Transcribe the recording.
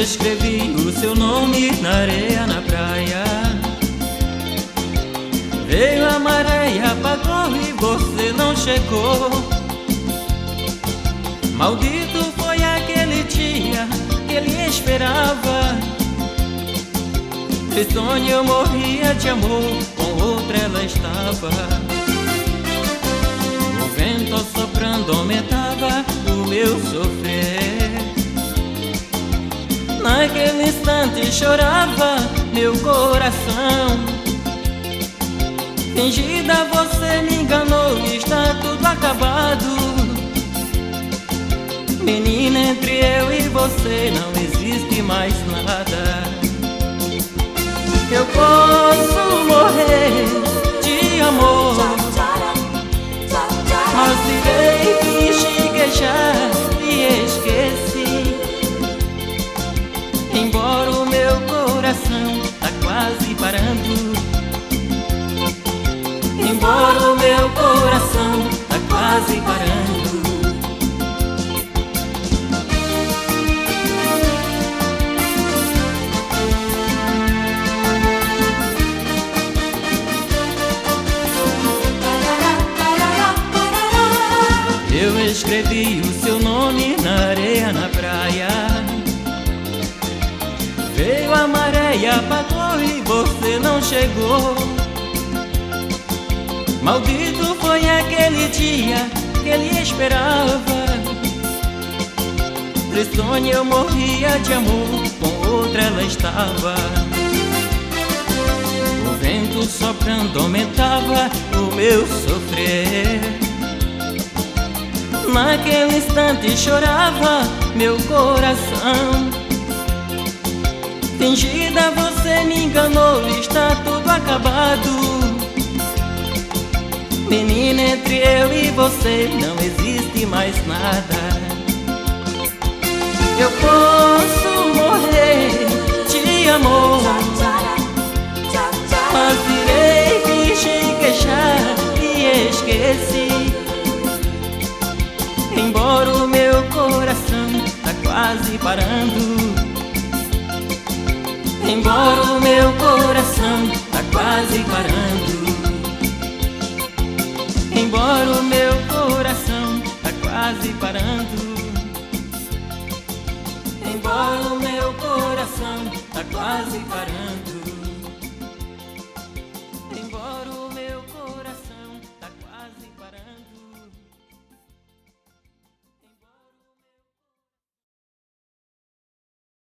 escrevi o seu nome na areia na praia. Veio a maré, apagou e você não chegou. Maldito foi aquele dia que ele esperava. De sonho eu morria de amor, com outra ela estava. O vento soprando aumentava o meu sofrer. Naquele instante chorava meu coração. Fingida você me enganou, está tudo acabado. Menina, entre eu e você não existe mais nada. Eu posso morrer de amor, mas irei fingir que já me esqueci. Embora o meu coração tá quase parando. Embora o meu coração tá quase parando. Eu escrevi o seu nome na areia na praia. Veio a maré e apagou e você não chegou. Maldito foi aquele dia que ele esperava. De sonho eu morria de amor, com outra ela estava. O vento soprando aumentava o meu sofrer. Naquele instante chorava meu coração. Fingida você me enganou, está tudo acabado. Menina, entre eu e você não existe mais nada. Eu posso morrer de amor, mas irei fingir que já me esqueci. Embora o meu coração tá quase parando. Embora o meu coração tá quase parando. Embora o meu coração tá quase parando. Embora o meu coração tá quase parando.